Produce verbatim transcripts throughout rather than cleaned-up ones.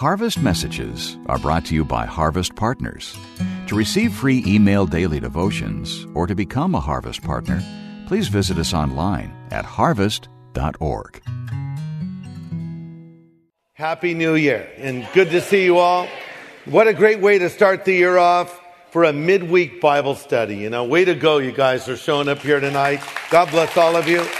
Harvest Messages are brought to you by Harvest Partners. To receive free email daily devotions or to become a Harvest Partner, please visit us online at harvest dot org. Happy New Year, and good to see you all. What a great way to start the year off for a midweek Bible study. You know, way to go, you guys are showing up here tonight. God bless all of you.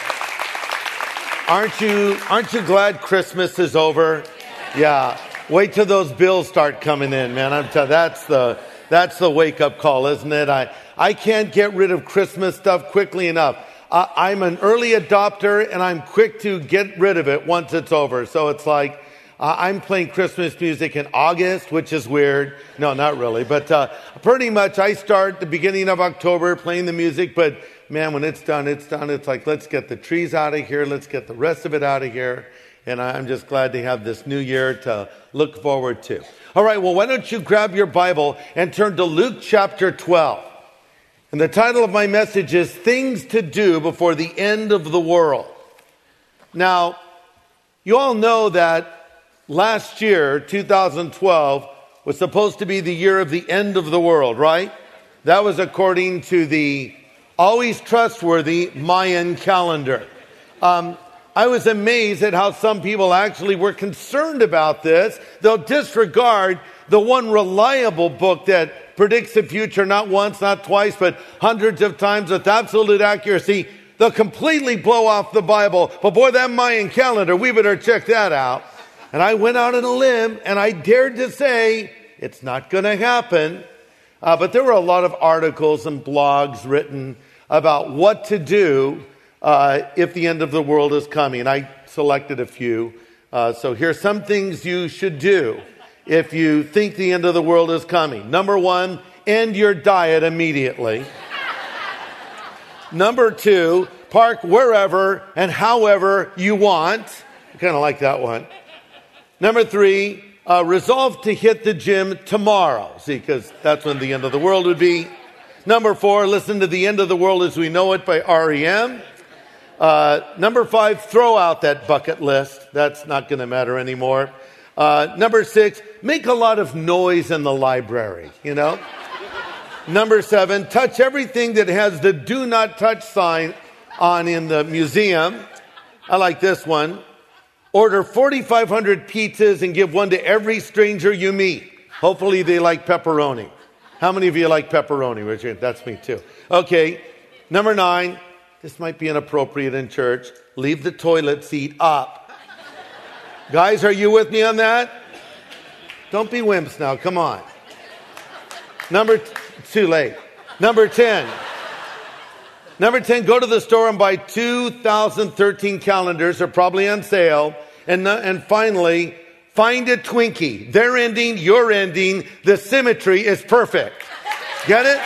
Aren't you, aren't you glad Christmas is over? Yeah. Wait till those bills start coming in, man. I'm telling you, that's the, that's the wake-up call, isn't it? I, I can't get rid of Christmas stuff quickly enough. I, I'm an early adopter, and I'm quick to get rid of it once it's over. So it's like, uh, I'm playing Christmas music in August, which is weird. No, not really. But uh, pretty much I start the beginning of October playing the music, but man, when it's done, it's done. It's like, let's get the trees out of here. Let's get the rest of it out of here. And I'm just glad to have this new year to look forward to. All right, well, why don't you grab your Bible and turn to Luke chapter twelve. And the title of my message is Things to Do Before the End of the World. Now, you all know that last year, two thousand twelve, was supposed to be the year of the end of the world, right? That was according to the always trustworthy Mayan calendar. Um, I was amazed at how some people actually were concerned about this. They'll disregard the one reliable book that predicts the future not once, not twice, but hundreds of times with absolute accuracy. They'll completely blow off the Bible. But boy, that Mayan calendar, we better check that out. And I went out on a limb and I dared to say, it's not going to happen. Uh, but there were a lot of articles and blogs written about what to do Uh, if the end of the world is coming. I selected a few. Uh, so here's some things you should do if you think the end of the world is coming. Number one, end your diet immediately. Number two, park wherever and however you want. I kind of like that one. Number three, uh, resolve to hit the gym tomorrow. See, because that's when the end of the world would be. Number four, listen to The End of the World as We Know It by R E M. Uh, number five, throw out that bucket list. That's not going to matter anymore. Uh, number six, make a lot of noise in the library, you know. Number seven, touch everything that has the do not touch sign on in the museum. I like this one. Order forty-five hundred pizzas and give one to every stranger you meet. Hopefully they like pepperoni. How many of you like pepperoni, Richard? That's me too. Okay. Number nine. This might be inappropriate in church. Leave the toilet seat up. Guys, are you with me on that? Don't be wimps now. Come on. Number, t- too late. Number ten. Number ten, go to the store and buy two thousand thirteen calendars. They're probably on sale. And, and finally, find a Twinkie. They're ending, you're ending. The symmetry is perfect. Get it?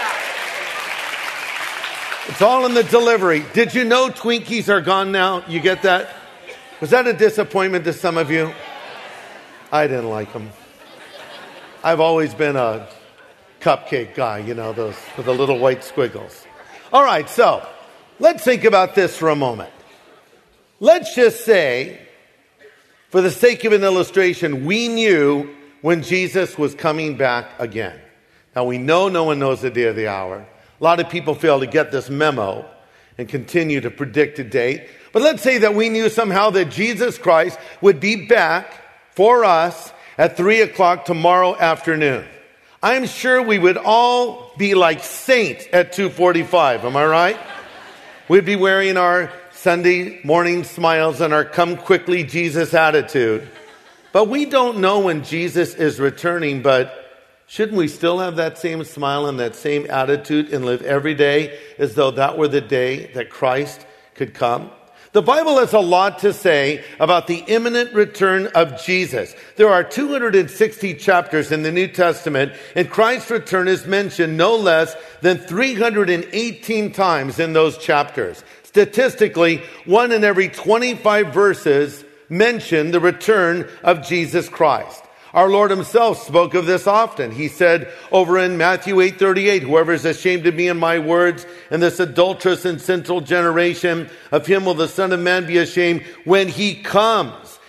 It's all in the delivery. Did you know Twinkies are gone now? You get that? Was that a disappointment to some of you? I didn't like them. I've always been a cupcake guy, you know, those with the little white squiggles. All right, so let's think about this for a moment. Let's just say, for the sake of an illustration, we knew when Jesus was coming back again. Now, we know no one knows the day or the hour. A lot of people fail to get this memo and continue to predict a date. But let's say that we knew somehow that Jesus Christ would be back for us at three o'clock tomorrow afternoon. I'm sure we would all be like saints at two forty-five. Am I right? We'd be wearing our Sunday morning smiles and our come quickly Jesus attitude. But we don't know when Jesus is returning, but shouldn't we still have that same smile and that same attitude and live every day as though that were the day that Christ could come? The Bible has a lot to say about the imminent return of Jesus. There are two hundred sixty chapters in the New Testament, and Christ's return is mentioned no less than three hundred eighteen times in those chapters. Statistically, one in every twenty-five verses mention the return of Jesus Christ. Our Lord himself spoke of this often. He said over in Matthew eight thirty-eight, whoever is ashamed of me and my words in this adulterous and sinful generation, of him will the Son of Man be ashamed when he comes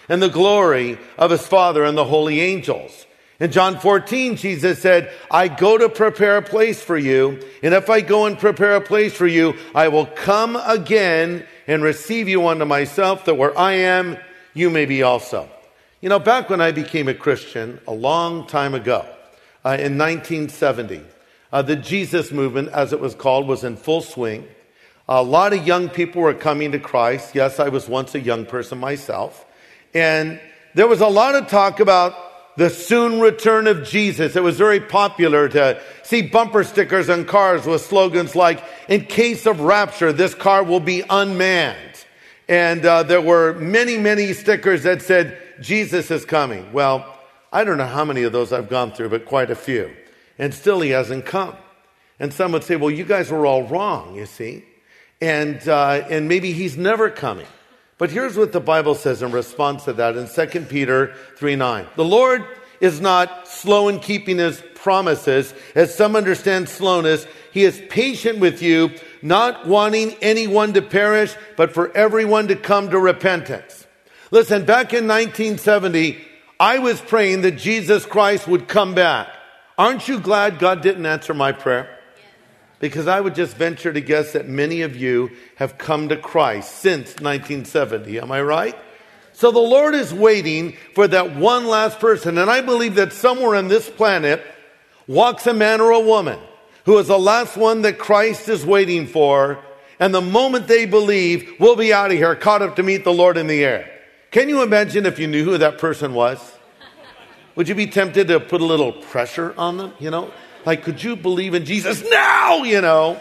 and the glory of his Father and the holy angels. In John fourteen, Jesus said, I go to prepare a place for you, and if I go and prepare a place for you, I will come again and receive you unto myself, that where I am, you may be also. You know, back when I became a Christian, a long time ago, uh, in nineteen seventy, uh, the Jesus movement, as it was called, was in full swing. A lot of young people were coming to Christ. Yes, I was once a young person myself. And there was a lot of talk about the soon return of Jesus. It was very popular to see bumper stickers on cars with slogans like, in case of rapture, this car will be unmanned. And uh, there were many, many stickers that said, Jesus is coming. Well, I don't know how many of those I've gone through, but quite a few. And still he hasn't come. And some would say, well, you guys were all wrong, you see. And uh, and maybe he's never coming. But here's what the Bible says in response to that in Second Peter three nine. The Lord is not slow in keeping his promises, as some understand slowness. He is patient with you, not wanting anyone to perish, but for everyone to come to repentance. Listen, back in nineteen seventy, I was praying that Jesus Christ would come back. Aren't you glad God didn't answer my prayer? Because I would just venture to guess that many of you have come to Christ since nineteen seventy. Am I right? So the Lord is waiting for that one last person. And I believe that somewhere on this planet walks a man or a woman who is the last one that Christ is waiting for. And the moment they believe, we'll be out of here, caught up to meet the Lord in the air. Can you imagine if you knew who that person was? Would you be tempted to put a little pressure on them, you know? Like, could you believe in Jesus now, you know?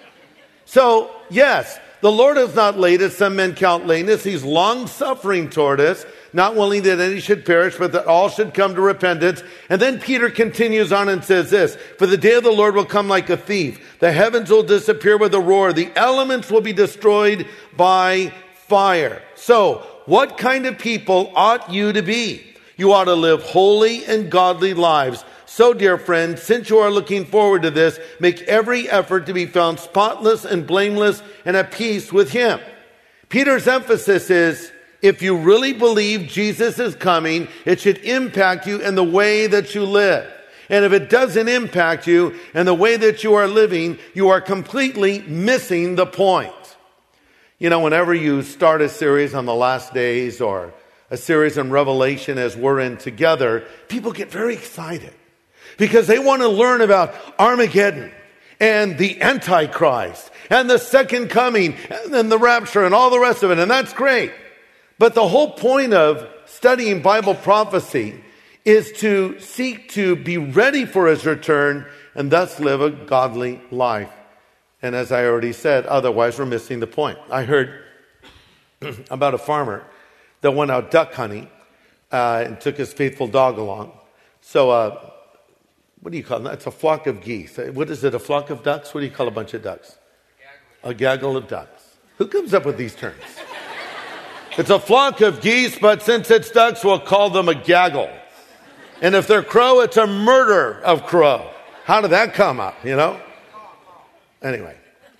So, yes, the Lord is not late, as some men count lateness. He's long-suffering toward us, not willing that any should perish, but that all should come to repentance. And then Peter continues on and says this, for the day of the Lord will come like a thief. The heavens will disappear with a roar. The elements will be destroyed by fire. So, what kind of people ought you to be? You ought to live holy and godly lives. So, dear friends, since you are looking forward to this, make every effort to be found spotless and blameless and at peace with him. Peter's emphasis is, if you really believe Jesus is coming, it should impact you in the way that you live. And if it doesn't impact you in the way that you are living, you are completely missing the point. You know, whenever you start a series on the last days or a series on Revelation as we're in together, people get very excited. Because they want to learn about Armageddon and the Antichrist and the second coming and then the rapture and all the rest of it. And that's great. But the whole point of studying Bible prophecy is to seek to be ready for his return and thus live a godly life. And as I already said, otherwise we're missing the point. I heard about a farmer that went out duck hunting uh, and took his faithful dog along. So, uh, what do you call it? It's a flock of geese. What is it, a flock of ducks? What do you call a bunch of ducks? A gaggle of ducks. Who comes up with these terms? It's a flock of geese, but since it's ducks, we'll call them a gaggle. And if they're crow, it's a murder of crow. How did that come up, you know? Anyway.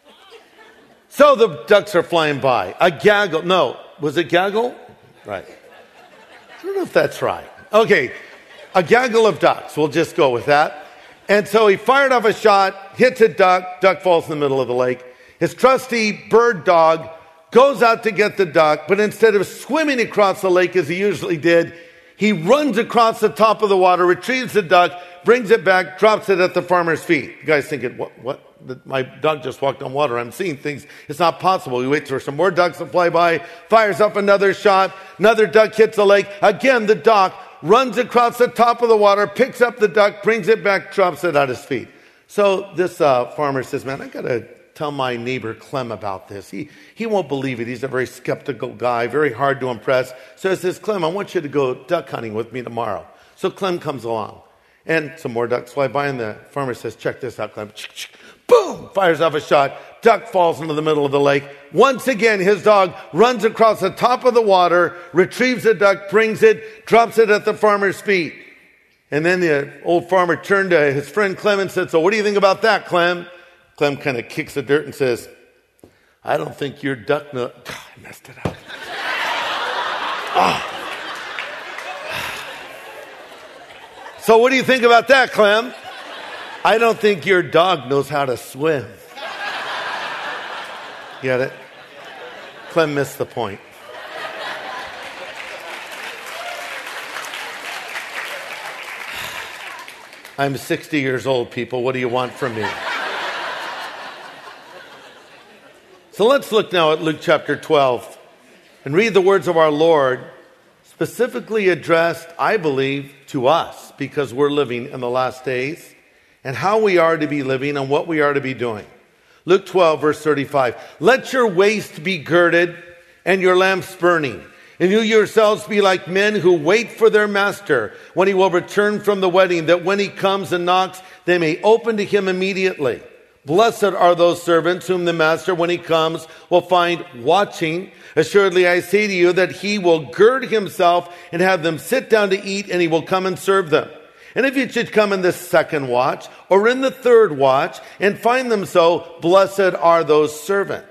So the ducks are flying by. A gaggle. No, was it gaggle? Right. I don't know if that's right. Okay. A gaggle of ducks. We'll just go with that. And so he fired off a shot, hits a duck. Duck falls in the middle of the lake. His trusty bird dog goes out to get the duck, but instead of swimming across the lake as he usually did, he runs across the top of the water, retrieves the duck, brings it back, drops it at the farmer's feet. You guys thinking, what? what? My dog just walked on water. I'm seeing things. It's not possible. He waits for some more ducks to fly by, fires up another shot. Another duck hits the lake. Again, the duck runs across the top of the water, picks up the duck, brings it back, drops it at his feet. So this uh, farmer says, man, I got to tell my neighbor Clem about this. He he won't believe it. He's a very skeptical guy, very hard to impress. So he says, Clem, I want you to go duck hunting with me tomorrow. So Clem comes along. And some more ducks fly by, and the farmer says, check this out, Clem. Boom! Fires off a shot. Duck falls into the middle of the lake. Once again, his dog runs across the top of the water, retrieves the duck, brings it, drops it at the farmer's feet. And then the old farmer turned to his friend Clem and said, so what do you think about that, Clem? Clem kind of kicks the dirt and says, I don't think your duck... No- God, I messed it up. Oh. So what do you think about that, Clem? I don't think your dog knows how to swim. Get it? Clem missed the point. I'm sixty years old, people. What do you want from me? So let's look now at Luke chapter twelve and read the words of our Lord, specifically addressed, I believe, to us, because we're living in the last days, and how we are to be living and what we are to be doing. Luke twelve, verse thirty-five. Let your waist be girded and your lamps burning, and you yourselves be like men who wait for their master when he will return from the wedding, that when he comes and knocks, they may open to him immediately. Blessed are those servants whom the master, when he comes, will find watching. Assuredly, I say to you that he will gird himself and have them sit down to eat, and he will come and serve them. And if you should come in the second watch or in the third watch and find them so, blessed are those servants.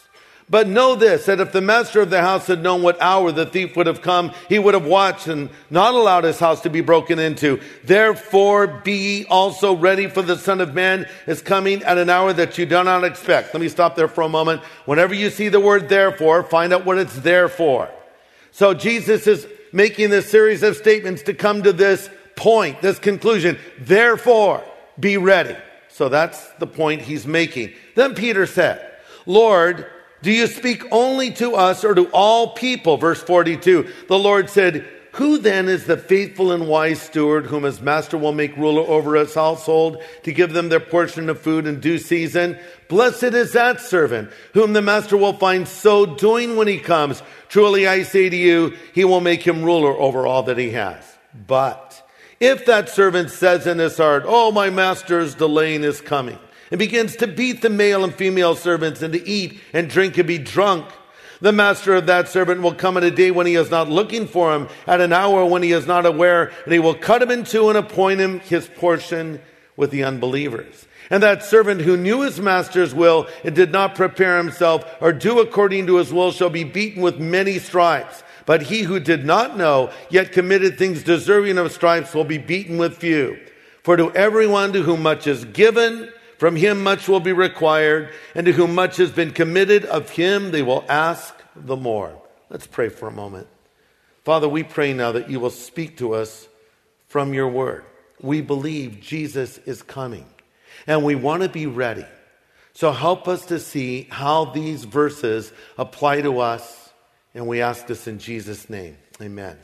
But know this, that if the master of the house had known what hour the thief would have come, he would have watched and not allowed his house to be broken into. Therefore, be ye also ready, for the Son of Man is coming at an hour that you do not expect. Let me stop there for a moment. Whenever you see the word therefore, find out what it's there for. So Jesus is making this series of statements to come to this point, this conclusion. Therefore, be ready. So that's the point he's making. Then Peter said, Lord, do you speak only to us or to all people? Verse forty-two, the Lord said, who then is the faithful and wise steward whom his master will make ruler over his household to give them their portion of food in due season? Blessed is that servant whom the master will find so doing when he comes. Truly I say to you, he will make him ruler over all that he has. But if that servant says in his heart, oh, my master is delaying his coming, and begins to beat the male and female servants, and to eat and drink and be drunk, the master of that servant will come at a day when he is not looking for him, at an hour when he is not aware, and he will cut him in two and appoint him his portion with the unbelievers. And that servant who knew his master's will and did not prepare himself or do according to his will shall be beaten with many stripes. But he who did not know, yet committed things deserving of stripes, will be beaten with few. For to everyone to whom much is given, from him much will be required, and to whom much has been committed, of him they will ask the more. Let's pray for a moment. Father, we pray now that you will speak to us from your word. We believe Jesus is coming, and we want to be ready. So help us to see how these verses apply to us, and we ask this in Jesus' name. Amen.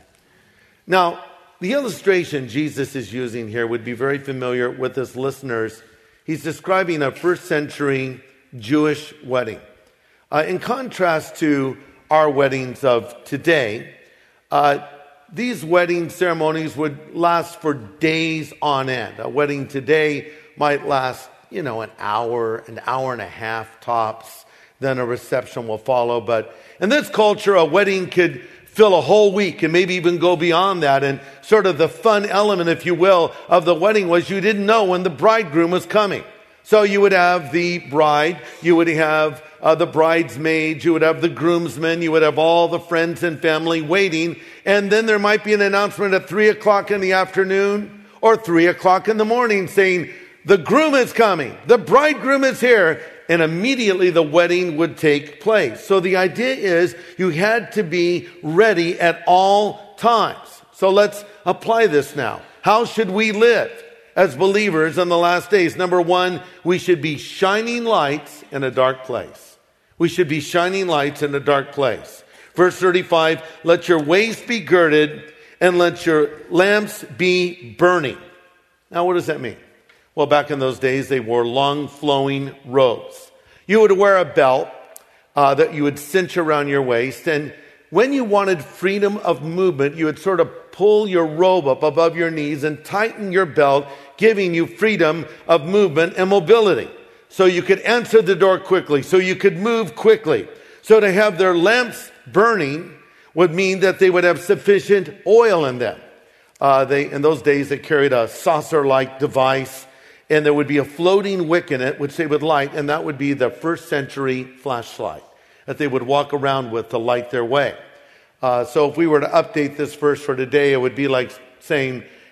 Now, the illustration Jesus is using here would be very familiar with his listeners. He's describing a first century Jewish wedding. Uh, in contrast to our weddings of today, uh, these wedding ceremonies would last for days on end. A wedding today might last, you know, an hour, an hour and a half tops. Then a reception will follow. But in this culture, a wedding could fill a whole week and maybe even go beyond that. And sort of the fun element, if you will, of the wedding was you didn't know when the bridegroom was coming. So you would have the bride, you would have uh, the bridesmaids, you would have the groomsmen, you would have all the friends and family waiting. And then there might be an announcement at three o'clock in the afternoon or three o'clock in the morning saying, the groom is coming, the bridegroom is here. And immediately the wedding would take place. So the idea is you had to be ready at all times. So let's apply this now. How should we live as believers in the last days? Number one, we should be shining lights in a dark place. We should be shining lights in a dark place. Verse thirty-five, let your waist be girded and let your lamps be burning. Now, what does that mean? Well, back in those days, they wore long flowing robes. You would wear a belt uh, that you would cinch around your waist. And when you wanted freedom of movement, you would sort of pull your robe up above your knees and tighten your belt, giving you freedom of movement and mobility. So you could answer the door quickly, so you could move quickly. So to have their lamps burning would mean that they would have sufficient oil in them. Uh, they, in those days, they carried a saucer-like device, and there would be a floating wick in it, which they would light, and that would be the first century flashlight that they would walk around with to light their way. Uh, so if we were to update this verse for today, it would be like saying,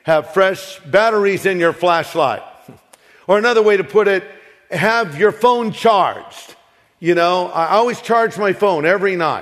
have fresh batteries in your flashlight. Or another way to put it, have your phone charged. You know, I always charge my phone every night.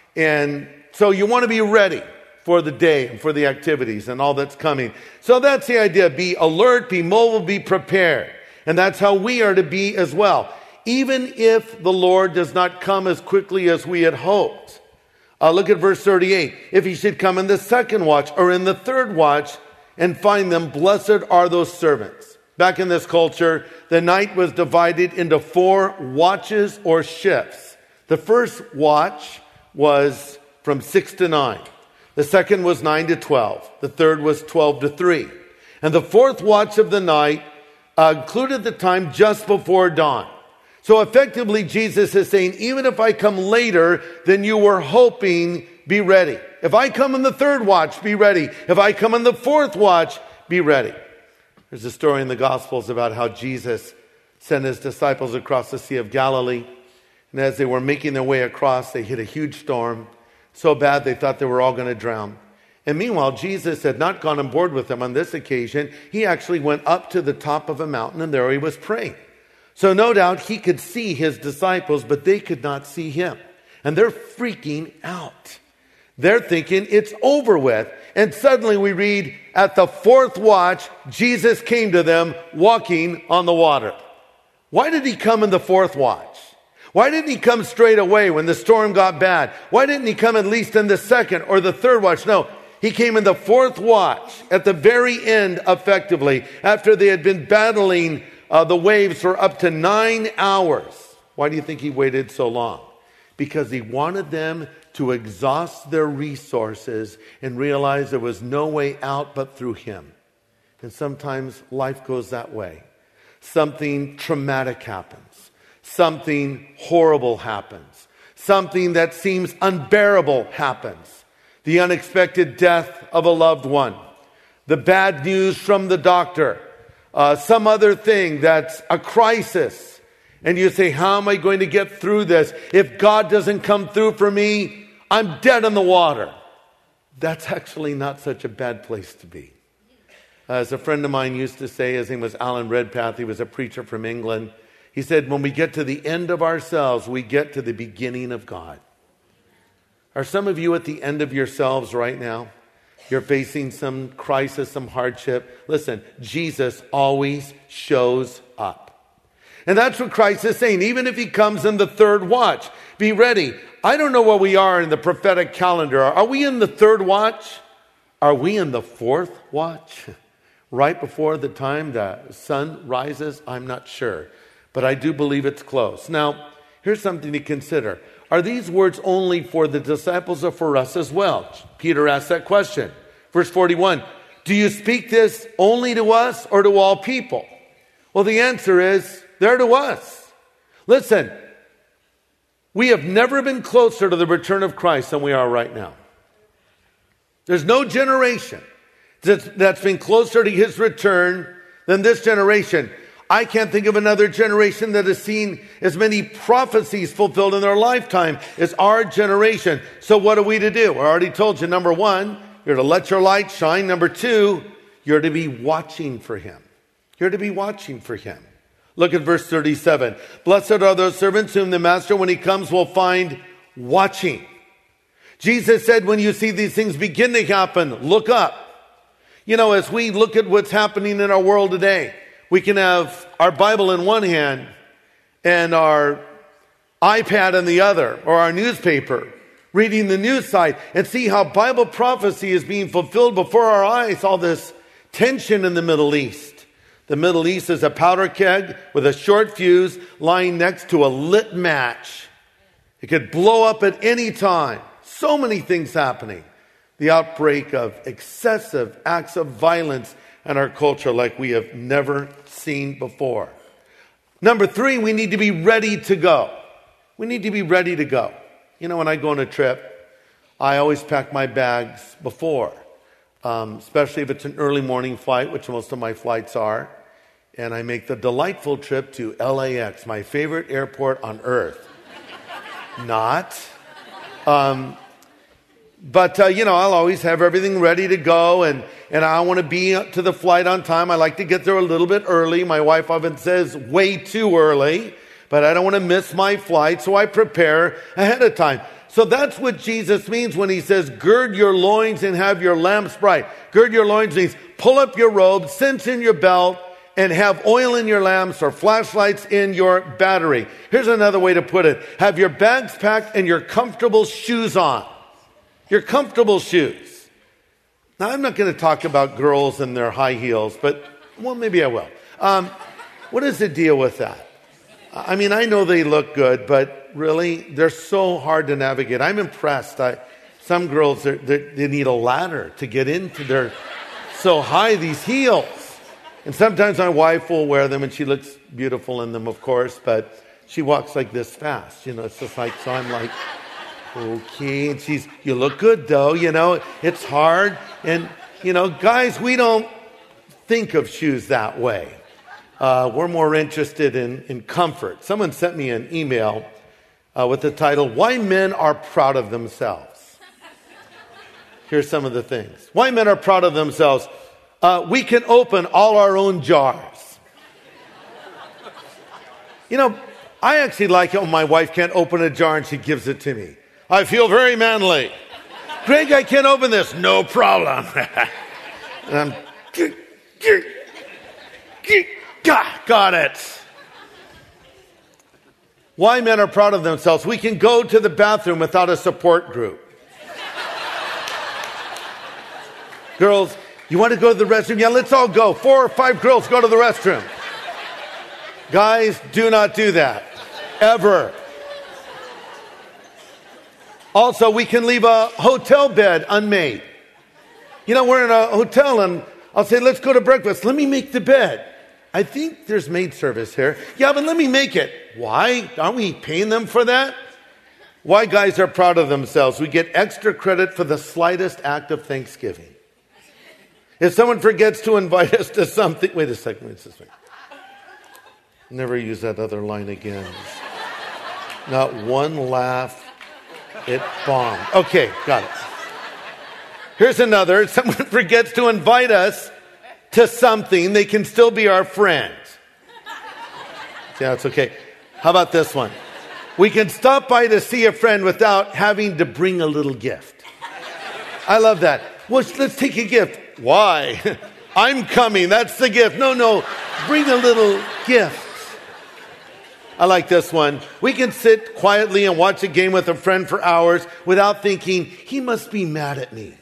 And so you want to be ready for the day and for the activities and all that's coming. So that's the idea. Be alert, be mobile, be prepared. And that's how we are to be as well. Even if the Lord does not come as quickly as we had hoped. Uh, look at verse thirty-eight. If he should come in the second watch or in the third watch and find them, blessed are those servants. Back in this culture, the night was divided into four watches or shifts. The first watch was from six to nine. The second was nine to twelve. The third was twelve to three. And the fourth watch of the night uh, included the time just before dawn. So effectively, Jesus is saying, even if I come later than you were hoping, be ready. If I come in the third watch, be ready. If I come in the fourth watch, be ready. There's a story in the Gospels about how Jesus sent his disciples across the Sea of Galilee. And as they were making their way across, they hit a huge storm. So bad they thought they were all going to drown. And meanwhile, Jesus had not gone on board with them on this occasion. He actually went up to the top of a mountain, and there he was praying. So no doubt he could see his disciples, but they could not see him. And they're freaking out. They're thinking it's over with. And suddenly we read, at the fourth watch, Jesus came to them walking on the water. Why did he come in the fourth watch? Why didn't he come straight away when the storm got bad? Why didn't he come at least in the second or the third watch? No, he came in the fourth watch at the very end, effectively, after they had been battling uh, the waves for up to nine hours. Why do you think he waited so long? Because he wanted them to exhaust their resources and realize there was no way out but through him. And sometimes life goes that way. Something traumatic happens. Something horrible happens. Something that seems unbearable happens. The unexpected death of a loved one. The bad news from the doctor. Uh, some other thing that's a crisis. And you say, how am I going to get through this? If God doesn't come through for me, I'm dead in the water. That's actually not such a bad place to be. As a friend of mine used to say, his name was Alan Redpath, he was a preacher from England. He said, when we get to the end of ourselves, we get to the beginning of God. Are some of you at the end of yourselves right now? You're facing some crisis, some hardship. Listen, Jesus always shows up. And that's what Christ is saying. Even if he comes in the third watch, be ready. I don't know where we are in the prophetic calendar. Are we in the third watch? Are we in the fourth watch? Right before the time the sun rises? I'm not sure. But I do believe it's close. Now, here's something to consider. Are these words only for the disciples or for us as well? Peter asked that question. Verse forty-one, do you speak this only to us or to all people? Well, the answer is, they're to us. Listen, we have never been closer to the return of Christ than we are right now. There's no generation that's, that's been closer to his return than this generation. I can't think of another generation that has seen as many prophecies fulfilled in their lifetime as our generation. So what are we to do? I already told you, number one, you're to let your light shine. Number two, you're to be watching for him. You're to be watching for him. Look at verse thirty-seven. Blessed are those servants whom the master, when he comes, will find watching. Jesus said, when you see these things begin to happen, look up. You know, as we look at what's happening in our world today, we can have our Bible in one hand and our iPad in the other, or our newspaper, reading the news side, and see how Bible prophecy is being fulfilled before our eyes. All this tension in the Middle East. The Middle East is a powder keg with a short fuse lying next to a lit match. It could blow up at any time. So many things happening. The outbreak of excessive acts of violence in our culture like we have never seen before. Number three, we need to be ready to go. We need to be ready to go. You know, when I go on a trip, I always pack my bags before, um, especially if it's an early morning flight, which most of my flights are. And I make the delightful trip to L A X, my favorite airport on earth. Not. Um, But, uh, you know, I'll always have everything ready to go, and, and I want to be to the flight on time. I like to get there a little bit early. My wife often says way too early, but I don't want to miss my flight, so I prepare ahead of time. So that's what Jesus means when he says, gird your loins and have your lamps bright. Gird your loins means pull up your robe, cinch in your belt, and have oil in your lamps or flashlights in your battery. Here's another way to put it. Have your bags packed and your comfortable shoes on. Your comfortable shoes. Now, I'm not going to talk about girls and their high heels, but, well, maybe I will. Um, what is the deal with that? I mean, I know they look good, but really, they're so hard to navigate. I'm impressed. I, some girls, they're, they're, they need a ladder to get into. They're so high, these heels. And sometimes my wife will wear them, and she looks beautiful in them, of course, but she walks like this fast. You know, it's just like, so I'm like, okay. And she's, you look good, though. You know, it's hard. And, you know, guys, we don't think of shoes that way. Uh, we're more interested in, in comfort. Someone sent me an email uh, with the title, Why Men Are Proud of Themselves. Here's some of the things. Why men are proud of themselves. Uh, we can open all our own jars. You know, I actually like it when my wife can't open a jar and she gives it to me. I feel very manly. Greg, I can't open this. No problem. And I'm... Got it. Why men are proud of themselves. We can go to the bathroom without a support group. Girls, you want to go to the restroom? Yeah, let's all go. Four or five girls go to the restroom. Guys, do not do that. Ever. Also, we can leave a hotel bed unmade. You know, we're in a hotel and I'll say, let's go to breakfast. Let me make the bed. I think there's maid service here. Yeah, but let me make it. Why? Aren't we paying them for that? Why guys are proud of themselves. We get extra credit for the slightest act of thanksgiving. If someone forgets to invite us to something... Wait a second. Wait a second. Never use that other line again. Not one laugh. It bombed. Okay, got it. Here's another. Someone forgets to invite us to something, they can still be our friend. Yeah, it's okay. How about this one? We can stop by to see a friend without having to bring a little gift. I love that. Well, let's take a gift. Why? I'm coming. That's the gift. No, no. Bring a little gift. I like this one. We can sit quietly and watch a game with a friend for hours without thinking, he must be mad at me.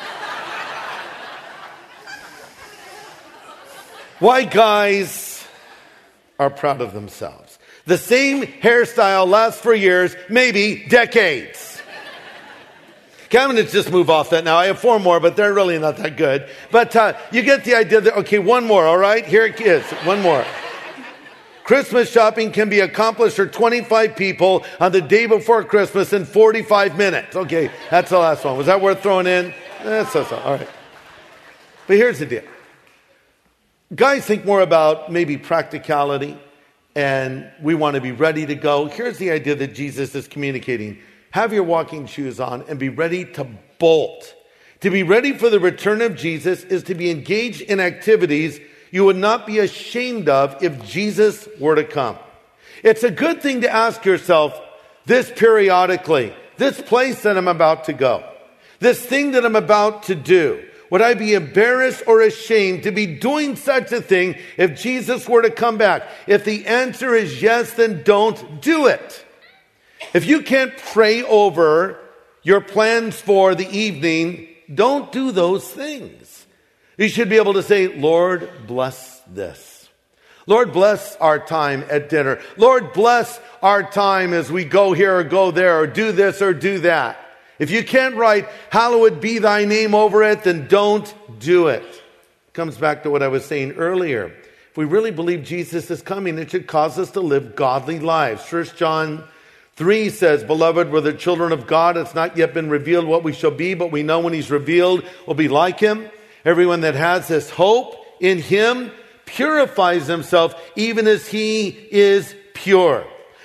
Why guys are proud of themselves. The same hairstyle lasts for years, maybe decades. Okay, I'm going to just move off that now. I have four more, but they're really not that good. But uh, you get the idea. That, okay, one more, all right? Here it is. One more. Christmas shopping can be accomplished for twenty-five people on the day before Christmas in forty-five minutes. Okay, that's the last one. Was that worth throwing in? That's so, so. All right. But here's the deal. Guys think more about maybe practicality, and we want to be ready to go. Here's the idea that Jesus is communicating. Have your walking shoes on and be ready to bolt. To be ready for the return of Jesus is to be engaged in activities you would not be ashamed of if Jesus were to come. It's a good thing to ask yourself this periodically. This place that I'm about to go. This thing that I'm about to do. Would I be embarrassed or ashamed to be doing such a thing if Jesus were to come back? If the answer is yes, then don't do it. If you can't pray over your plans for the evening, don't do those things. You should be able to say, Lord, bless this. Lord, bless our time at dinner. Lord, bless our time as we go here or go there or do this or do that. If you can't write, hallowed be thy name over it, then don't do it. It comes back to what I was saying earlier. If we really believe Jesus is coming, it should cause us to live godly lives. First John three says, Beloved, we're the children of God. It's not yet been revealed what we shall be, but we know when he's revealed, we'll be like him. Everyone that has this hope in him purifies himself even as he is pure.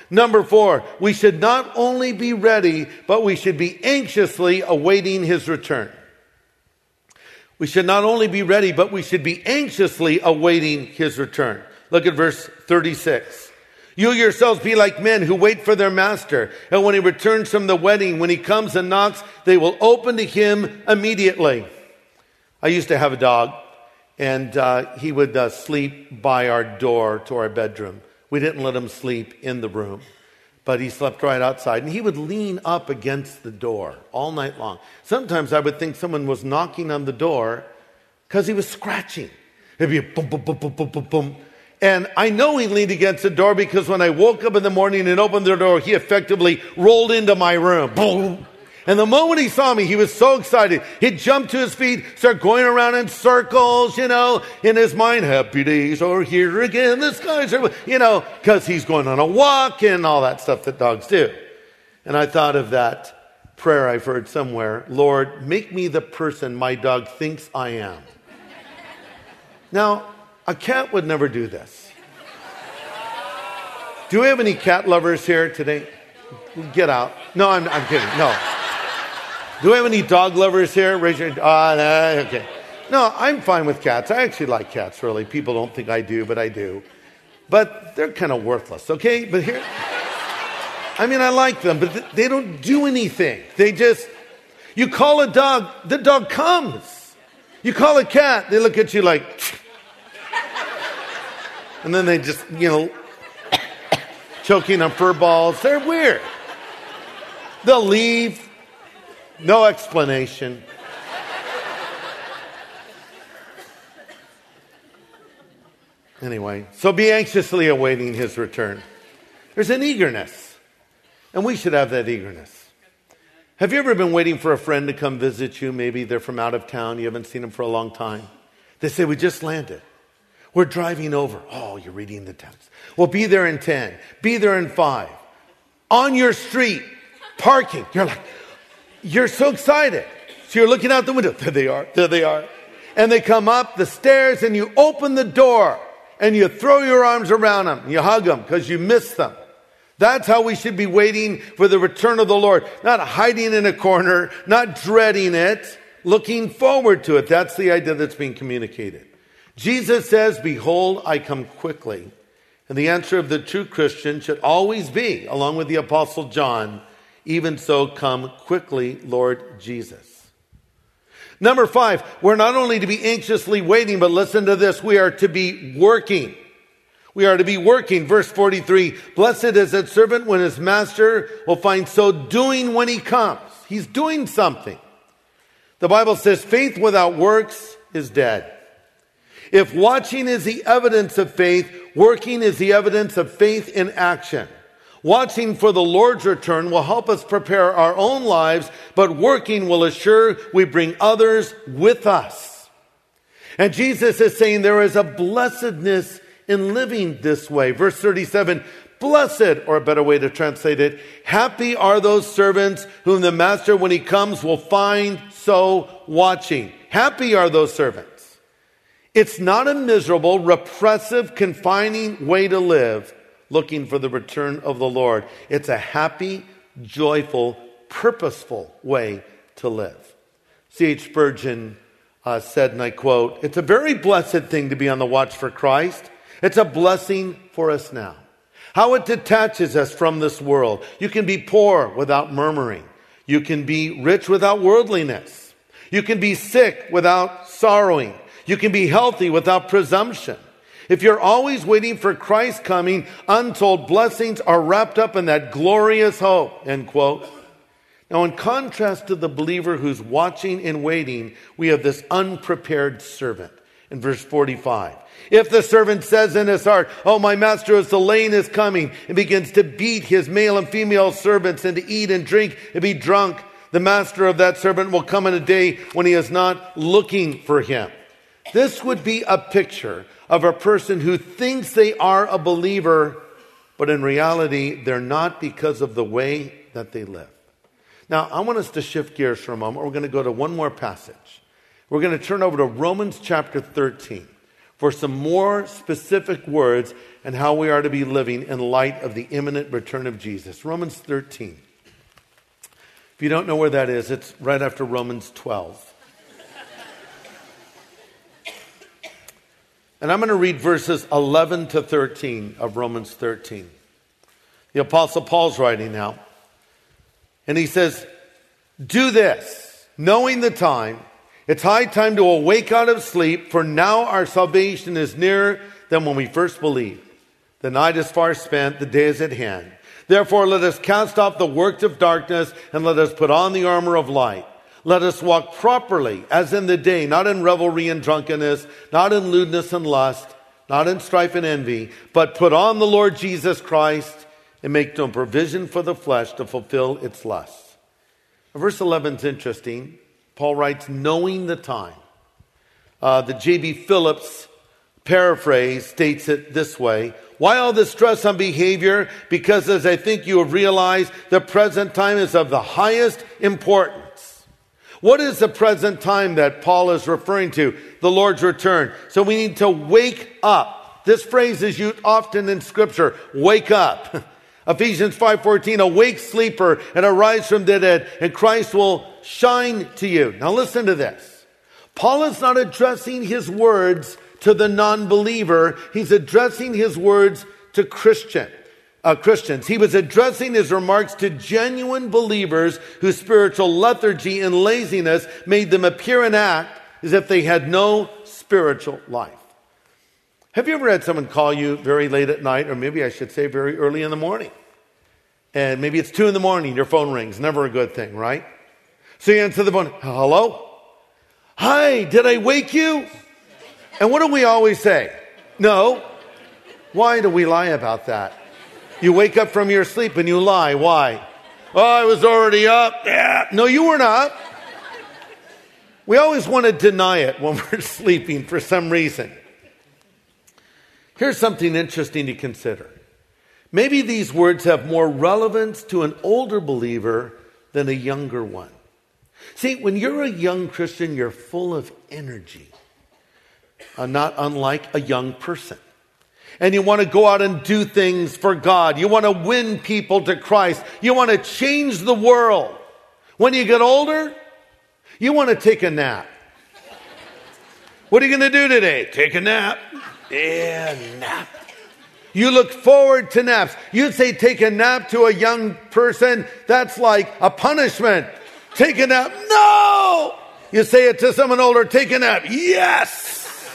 Number four, we should not only be ready, but we should be anxiously awaiting his return. We should not only be ready, but we should be anxiously awaiting his return. Look at verse thirty-six. You yourselves be like men who wait for their master, and when he returns from the wedding, when he comes and knocks, they will open to him immediately. I used to have a dog, and uh, he would uh, sleep by our door to our bedroom. We didn't let him sleep in the room, but he slept right outside, and he would lean up against the door all night long. Sometimes I would think someone was knocking on the door because he was scratching. It'd be a boom, boom, boom, boom, boom, boom, boom. And I know he leaned against the door because when I woke up in the morning and opened the door, he effectively rolled into my room. Boom. And the moment he saw me, he was so excited. He'd jump to his feet, start going around in circles, you know, in his mind, happy days are here again, the skies are, you know, because he's going on a walk and all that stuff that dogs do. And I thought of that prayer I've heard somewhere, Lord, make me the person my dog thinks I am. Now, a cat would never do this. Do we have any cat lovers here today? Get out. No, I'm, I'm kidding. No. Do we have any dog lovers here? Raise your... Uh, no, okay. No, I'm fine with cats. I actually like cats, really. People don't think I do, but I do. But they're kind of worthless, okay? But here... I mean, I like them, but th- they don't do anything. They just... You call a dog, the dog comes. You call a cat, they look at you like... And then they just, you know, choking on fur balls. They're weird. They'll leave. No explanation. Anyway, so be anxiously awaiting his return. There's an eagerness. And we should have that eagerness. Have you ever been waiting for a friend to come visit you? Maybe they're from out of town. You haven't seen them for a long time. They say, we just landed. We're driving over. Oh, you're reading the text. Well, be there in ten. Be there in five. On your street, parking. You're like, you're so excited. So you're looking out the window. There they are. There they are. And they come up the stairs and you open the door and you throw your arms around them. And you hug them because you miss them. That's how we should be waiting for the return of the Lord. Not hiding in a corner, not dreading it, looking forward to it. That's the idea that's being communicated. Jesus says, behold, I come quickly. And the answer of the true Christian should always be, along with the Apostle John, even so come quickly, Lord Jesus. Number five, we're not only to be anxiously waiting, but listen to this, we are to be working. We are to be working. Verse forty-three, blessed is that servant when his master will find so doing when he comes. He's doing something. The Bible says faith without works is dead. If watching is the evidence of faith, working is the evidence of faith in action. Watching for the Lord's return will help us prepare our own lives, but working will assure we bring others with us. And Jesus is saying there is a blessedness in living this way. Verse thirty-seven, blessed, or a better way to translate it, happy are those servants whom the master when he comes will find so watching. Happy are those servants. It's not a miserable, repressive, confining way to live, looking for the return of the Lord. It's a happy, joyful, purposeful way to live. C H Spurgeon uh, said, and I quote, it's a very blessed thing to be on the watch for Christ. It's a blessing for us now. How it detaches us from this world. You can be poor without murmuring. You can be rich without worldliness. You can be sick without sorrowing. You can be healthy without presumption. If you're always waiting for Christ's coming, untold blessings are wrapped up in that glorious hope, end quote. Now, in contrast to the believer who's watching and waiting, we have this unprepared servant in verse forty-five. If the servant says in his heart, oh, my master is delaying his coming, and begins to beat his male and female servants and to eat and drink and be drunk, the master of that servant will come in a day when he is not looking for him. This would be a picture of a person who thinks they are a believer, but in reality, they're not because of the way that they live. Now, I want us to shift gears for a moment. We're going to go to one more passage. We're going to turn over to Romans chapter thirteen. for some more specific words and how we are to be living in light of the imminent return of Jesus. Romans thirteen. If you don't know where that is, it's right after Romans twelve. And I'm going to read verses eleven to thirteen of Romans thirteen. The Apostle Paul's writing now. And he says, do this, knowing the time. It's high time to awake out of sleep, for now our salvation is nearer than when we first believed. The night is far spent, the day is at hand. Therefore, let us cast off the works of darkness and let us put on the armor of light. Let us walk properly as in the day, not in revelry and drunkenness, not in lewdness and lust, not in strife and envy, but put on the Lord Jesus Christ and make no provision for the flesh to fulfill its lusts. Verse eleven is interesting. Paul writes, knowing the time. Uh, the J B Phillips paraphrase states it this way. Why all this stress on behavior? Because as I think you have realized, the present time is of the highest importance. What is the present time that Paul is referring to? The Lord's return. So we need to wake up. This phrase is used often in Scripture. Wake up. Ephesians five fourteen, awake sleeper and arise from the dead, and Christ will shine to you. Now listen to this. Paul is not addressing his words to the non-believer. He's addressing his words to Christian, uh, Christians. He was addressing his remarks to genuine believers whose spiritual lethargy and laziness made them appear and act as if they had no spiritual life. Have you ever had someone call you very late at night, or maybe I should say very early in the morning? And maybe it's two in the morning, your phone rings. Never a good thing, right? So you answer the phone, hello? Hi, did I wake you? And what do we always say? No. Why do we lie about that? You wake up from your sleep and you lie. Why? Oh, I was already up. Yeah. No, you weren't up. We always want to deny it when we're sleeping for some reason. Here's something interesting to consider. Maybe these words have more relevance to an older believer than a younger one. See, when you're a young Christian, you're full of energy, uh, not unlike a young person. And you want to go out and do things for God. You want to win people to Christ. You want to change the world. When you get older, you want to take a nap. What are you going to do today? Take a nap. Yeah, nap. You look forward to naps. You'd say take a nap to a young person. That's like a punishment. Take a nap. No! You say it to someone older. Take a nap. Yes!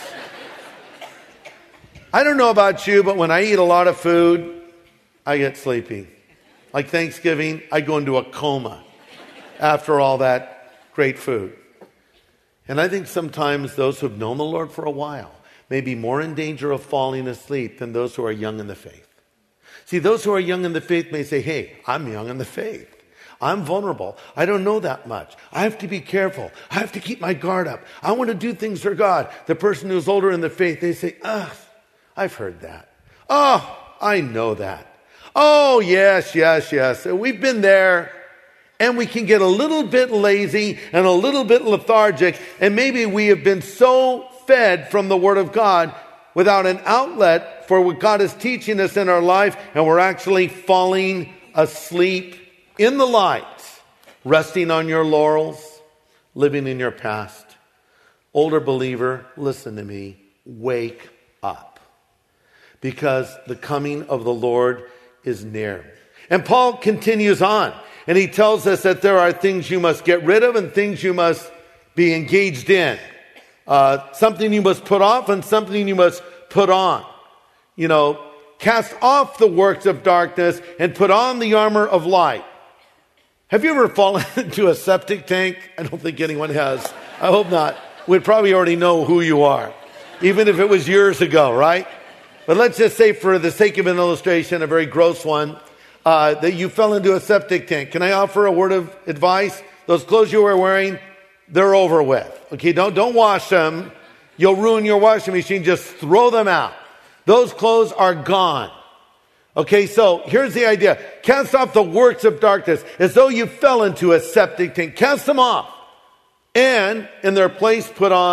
I don't know about you, but when I eat a lot of food, I get sleepy. Like Thanksgiving, I go into a coma after all that great food. And I think sometimes those who've known the Lord for a while may be more in danger of falling asleep than those who are young in the faith. See, those who are young in the faith may say, hey, I'm young in the faith. I'm vulnerable. I don't know that much. I have to be careful. I have to keep my guard up. I want to do things for God. The person who's older in the faith, they say, ah, I've heard that. Oh, I know that. Oh, yes, yes, yes. We've been there. And we can get a little bit lazy and a little bit lethargic. And maybe we have been so fed from the Word of God without an outlet for what God is teaching us in our life, and we're actually falling asleep in the light, resting on your laurels, living in your past. Older believer, listen to me, wake up, because the coming of the Lord is near. And Paul continues on, and he tells us that there are things you must get rid of and things you must be engaged in. Uh, something you must put off and something you must put on. You know, cast off the works of darkness and put on the armor of light. Have you ever fallen into a septic tank? I don't think anyone has. I hope not. We'd probably already know who you are, even if it was years ago, right? But let's just say, for the sake of an illustration, a very gross one, uh, that you fell into a septic tank. Can I offer a word of advice? Those clothes you were wearing, they're over with. Okay, don't, don't wash them. You'll ruin your washing machine. Just throw them out. Those clothes are gone. Okay, so here's the idea. Cast off the works of darkness as though you fell into a septic tank. Cast them off. And in their place, put on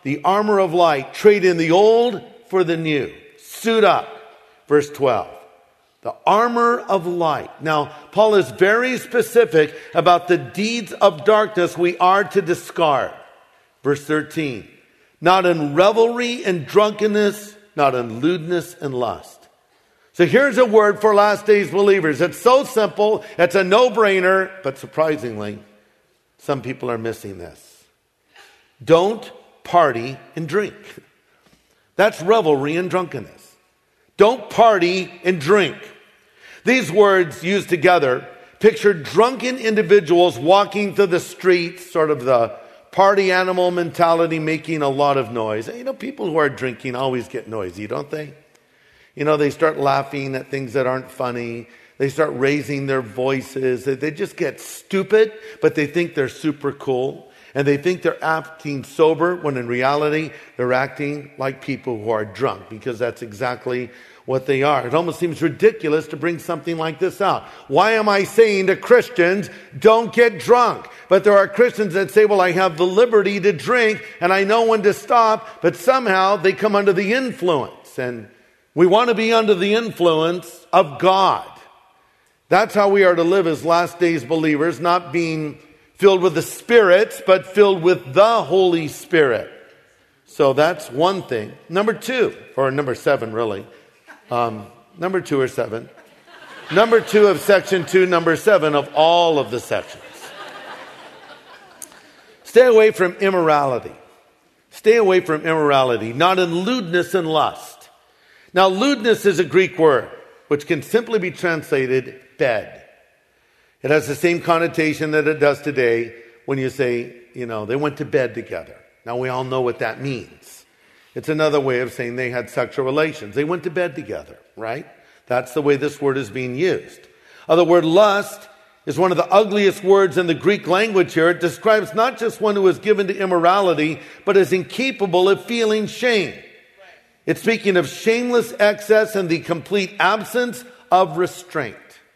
the armor of light. Trade in the old for the new. Suit up. Verse twelve. The armor of light. Now, Paul is very specific about the deeds of darkness we are to discard. Verse thirteen. Not in revelry and drunkenness, not in lewdness and lust. So here's a word for last days believers. It's so simple. It's a no-brainer. But surprisingly, some people are missing this. Don't party and drink. That's revelry and drunkenness. Don't party and drink. These words used together picture drunken individuals walking through the streets, sort of the party animal mentality, making a lot of noise. You know, people who are drinking always get noisy, don't they? You know, they start laughing at things that aren't funny. They start raising their voices. They just get stupid, but they think they're super cool. And they think they're acting sober when in reality, they're acting like people who are drunk, because that's exactly what they are. It almost seems ridiculous to bring something like this out. Why am I saying to Christians, don't get drunk? But there are Christians that say, well, I have the liberty to drink and I know when to stop, but somehow they come under the influence. And we want to be under the influence of God. That's how we are to live as last days believers, not being filled with the spirits, but filled with the Holy Spirit. So that's one thing. Number two, or number seven really. Um, number two or seven. Number two of section two, number seven of all of the sections. Stay away from immorality. Stay away from immorality, not in lewdness and lust. Now, lewdness is a Greek word, which can simply be translated bed. It has the same connotation that it does today when you say, you know, they went to bed together. Now, we all know what that means. It's another way of saying they had sexual relations. They went to bed together, right? That's the way this word is being used. Uh, the word lust is one of the ugliest words in the Greek language here. It describes not just one who is given to immorality, but is incapable of feeling shame. It's speaking of shameless excess and the complete absence of restraint.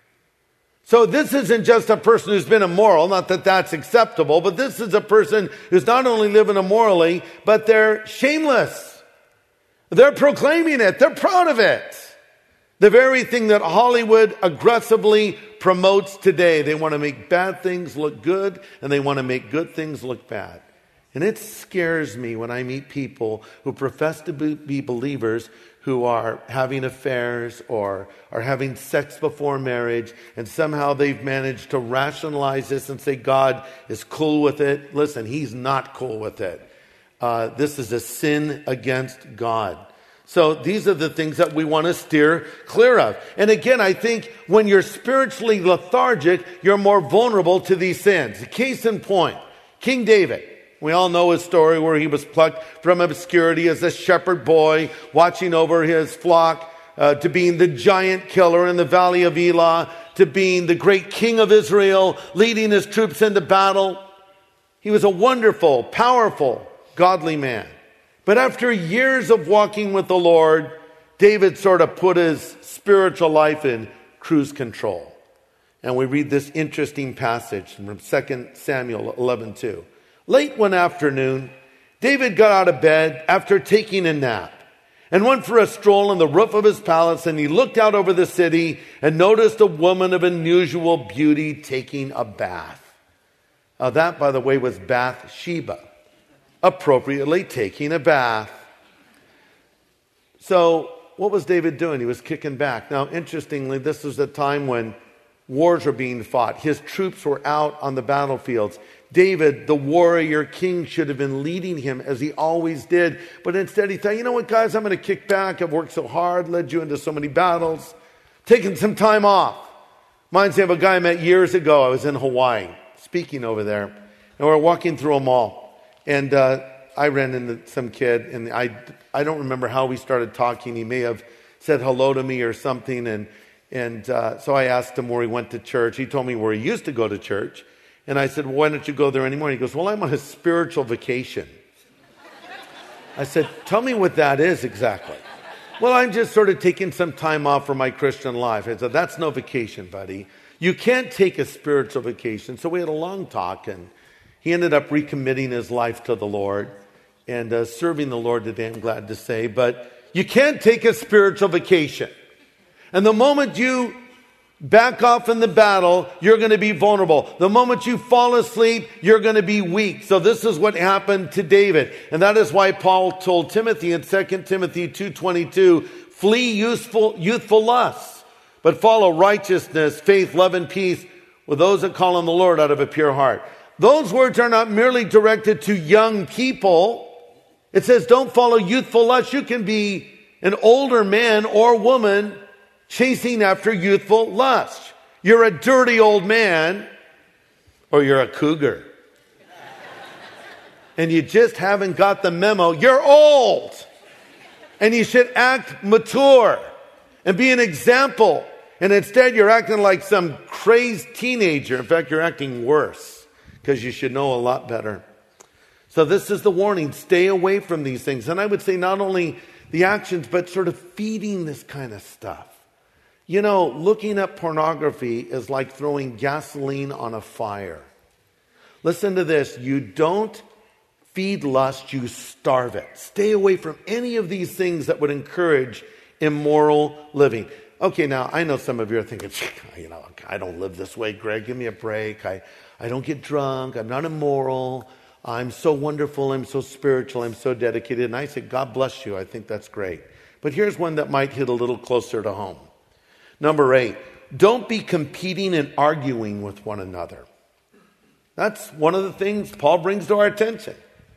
So this isn't just a person who's been immoral, not that that's acceptable, but this is a person who's not only living immorally, but they're shameless. They're proclaiming it. They're proud of it. The very thing that Hollywood aggressively promotes today. They want to make bad things look good, and they want to make good things look bad. And it scares me when I meet people who profess to be believers who are having affairs or are having sex before marriage, and somehow they've managed to rationalize this and say God is cool with it. Listen, he's not cool with it. Uh, this is a sin against God. So these are the things that we want to steer clear of. And again, I think when you're spiritually lethargic, you're more vulnerable to these sins. Case in point, King David. We all know his story where he was plucked from obscurity as a shepherd boy, watching over his flock, uh, to being the giant killer in the valley of Elah, to being the great king of Israel, leading his troops into battle. He was a wonderful, powerful, godly man. But after years of walking with the Lord, David sort of put his spiritual life in cruise control. And we read this interesting passage from Second Samuel eleven two. Late one afternoon, David got out of bed after taking a nap and went for a stroll on the roof of his palace, and he looked out over the city and noticed a woman of unusual beauty taking a bath. Now that, by the way, was Bathsheba, appropriately taking a bath. So what was David doing? He was kicking back. Now, interestingly, this was a time when wars were being fought. His troops were out on the battlefields. David, the warrior king, should have been leading him as he always did. But instead he thought, you know what, guys, I'm going to kick back. I've worked so hard, led you into so many battles, taking some time off. Reminds me of a guy I met years ago. I was in Hawaii, speaking over there. And we were walking through a mall. And uh, I ran into some kid. And I, I don't remember how we started talking. He may have said hello to me or something. And, and uh, so I asked him where he went to church. He told me where he used to go to church. And I said, well, why don't you go there anymore? And he goes, well, I'm on a spiritual vacation. I said, tell me what that is exactly. Well, I'm just sort of taking some time off from my Christian life. I said, that's no vacation, buddy. You can't take a spiritual vacation. So we had a long talk, and he ended up recommitting his life to the Lord. and uh, serving the Lord today, I'm glad to say. But you can't take a spiritual vacation. And the moment you back off in the battle, you're going to be vulnerable. The moment you fall asleep, you're going to be weak. So this is what happened to David. And that is why Paul told Timothy in Second Timothy two twenty-two, flee youthful, youthful lusts, but follow righteousness, faith, love, and peace with those that call on the Lord out of a pure heart. Those words are not merely directed to young people. It says don't follow youthful lusts. You can be an older man or woman chasing after youthful lust. You're a dirty old man, or you're a cougar. And you just haven't got the memo. You're old. And you should act mature and be an example. And instead you're acting like some crazed teenager. In fact, you're acting worse because you should know a lot better. So this is the warning. Stay away from these things. And I would say not only the actions, but sort of feeding this kind of stuff. You know, looking at pornography is like throwing gasoline on a fire. Listen to this. You don't feed lust, you starve it. Stay away from any of these things that would encourage immoral living. Okay, now, I know some of you are thinking, you know, I don't live this way, Greg. Give me a break. I, I don't get drunk. I'm not immoral. I'm so wonderful. I'm so spiritual. I'm so dedicated. And I say, God bless you. I think that's great. But here's one that might hit a little closer to home. Number eight, don't be competing and arguing with one another. That's one of the things Paul brings to our attention.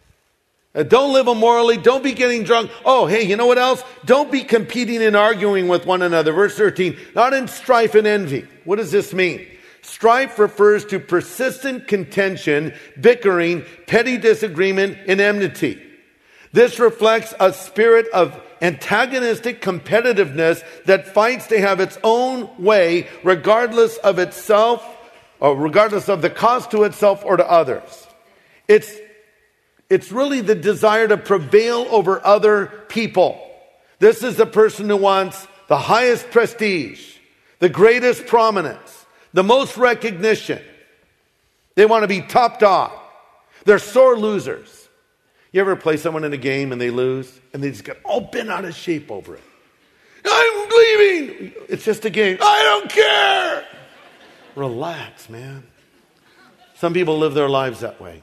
Uh, don't live immorally. Don't be getting drunk. Oh, hey, you know what else? Don't be competing and arguing with one another. Verse thirteen, not in strife and envy. What does this mean? Strife refers to persistent contention, bickering, petty disagreement, and enmity. This reflects a spirit of antagonistic competitiveness that fights to have its own way regardless of itself, or regardless of the cost to itself or to others. It's, it's really the desire to prevail over other people. This is the person who wants the highest prestige, the greatest prominence, the most recognition. They want to be top dog. They're sore losers. You ever play someone in a game and they lose and they just get all bent out of shape over it? I'm leaving. It's just a game. I don't care. Relax, man. Some people live their lives that way.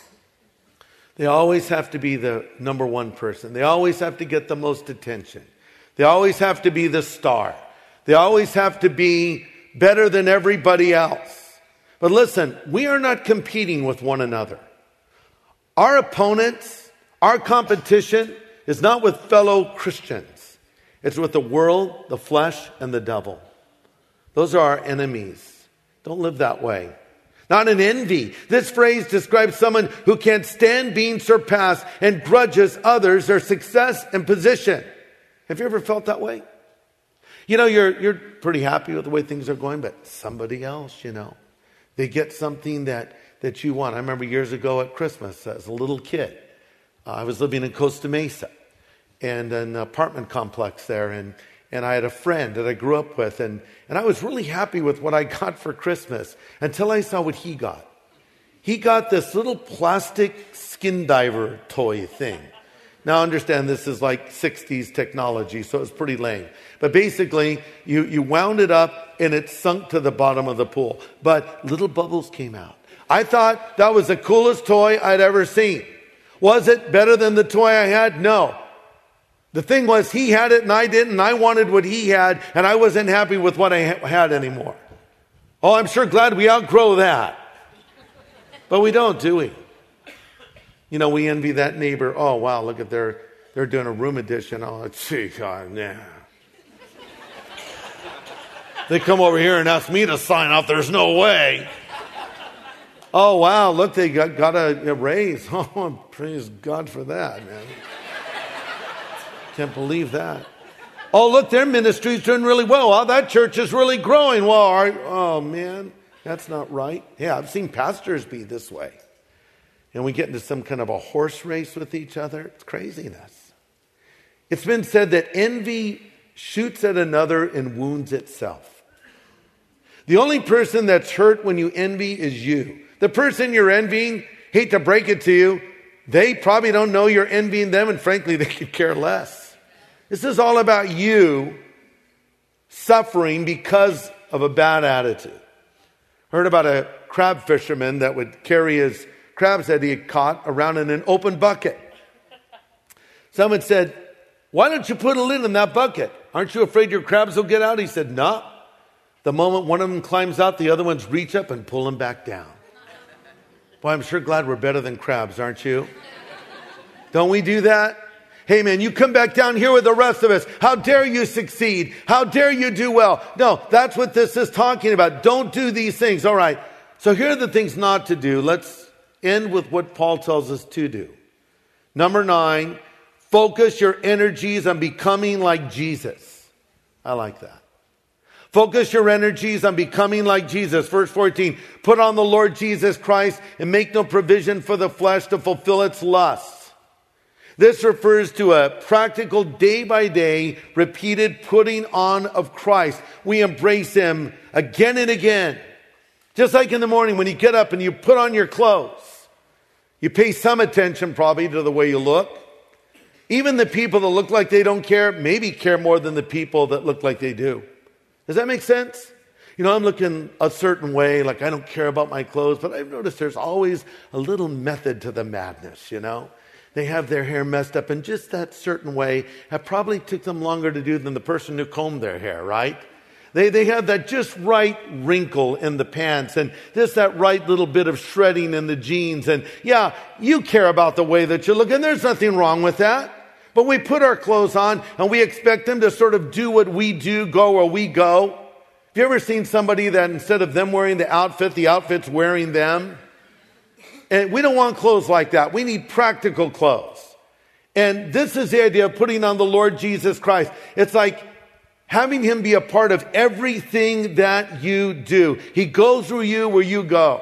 They always have to be the number one person. They always have to get the most attention. They always have to be the star. They always have to be better than everybody else. But listen, we are not competing with one another. Our opponents, our competition is not with fellow Christians. It's with the world, the flesh, and the devil. Those are our enemies. Don't live that way. Not in envy. This phrase describes someone who can't stand being surpassed and grudges others their success and position. Have you ever felt that way? You know, you're you're pretty happy with the way things are going, but somebody else, you know, they get something that that you want. I remember years ago at Christmas as a little kid, uh, I was living in Costa Mesa and an apartment complex there, and and I had a friend that I grew up with, and, and I was really happy with what I got for Christmas until I saw what he got. He got this little plastic skin diver toy thing. Now understand this is like sixties technology, so it's pretty lame. But basically, you, you wound it up and it sunk to the bottom of the pool. But little bubbles came out. I thought that was the coolest toy I'd ever seen. Was it better than the toy I had? No. The thing was, he had it and I didn't, and I wanted what he had, and I wasn't happy with what I had anymore. Oh, I'm sure glad we outgrow that. But we don't, do we? You know, we envy that neighbor. Oh, wow, look at their, they're doing a room addition. Oh, gee, God, yeah. They come over here and ask me to sign off. There's no way. Oh, wow, look, they got, got a, a raise. Oh, praise God for that, man. Can't believe that. Oh, look, their ministry's doing really well. Oh, that church is really growing. Well, our, oh, man, that's not right. Yeah, I've seen pastors be this way. And we get into some kind of a horse race with each other. It's craziness. It's been said that envy shoots at another and wounds itself. The only person that's hurt when you envy is you. The person you're envying, hate to break it to you, they probably don't know you're envying them, and frankly, they could care less. This is all about you suffering because of a bad attitude. I heard about a crab fisherman that would carry his crabs that he had caught around in an open bucket. Someone said, "Why don't you put a lid in that bucket? Aren't you afraid your crabs will get out?" He said, "No. The moment one of them climbs out, the other ones reach up and pull him back down." Boy, I'm sure glad we're better than crabs, aren't you? Don't we do that? Hey man, you come back down here with the rest of us. How dare you succeed? How dare you do well? No, that's what this is talking about. Don't do these things. All right. So here are the things not to do. Let's end with what Paul tells us to do. Number nine, focus your energies on becoming like Jesus. I like that. Focus your energies on becoming like Jesus. Verse fourteen, put on the Lord Jesus Christ and make no provision for the flesh to fulfill its lusts. This refers to a practical day-by-day repeated putting on of Christ. We embrace him again and again. Just like in the morning when you get up and you put on your clothes. You pay some attention probably to the way you look. Even the people that look like they don't care maybe care more than the people that look like they do. Does that make sense? You know, I'm looking a certain way, like I don't care about my clothes, but I've noticed there's always a little method to the madness, you know. They have their hair messed up in just that certain way. It probably took them longer to do than the person who combed their hair, right? They they have that just right wrinkle in the pants and just that right little bit of shredding in the jeans. And yeah, you care about the way that you look, and there's nothing wrong with that. But we put our clothes on and we expect them to sort of do what we do, go where we go. Have you ever seen somebody that instead of them wearing the outfit, the outfit's wearing them? And we don't want clothes like that. We need practical clothes. And this is the idea of putting on the Lord Jesus Christ. It's like having him be a part of everything that you do. He goes through you where you go.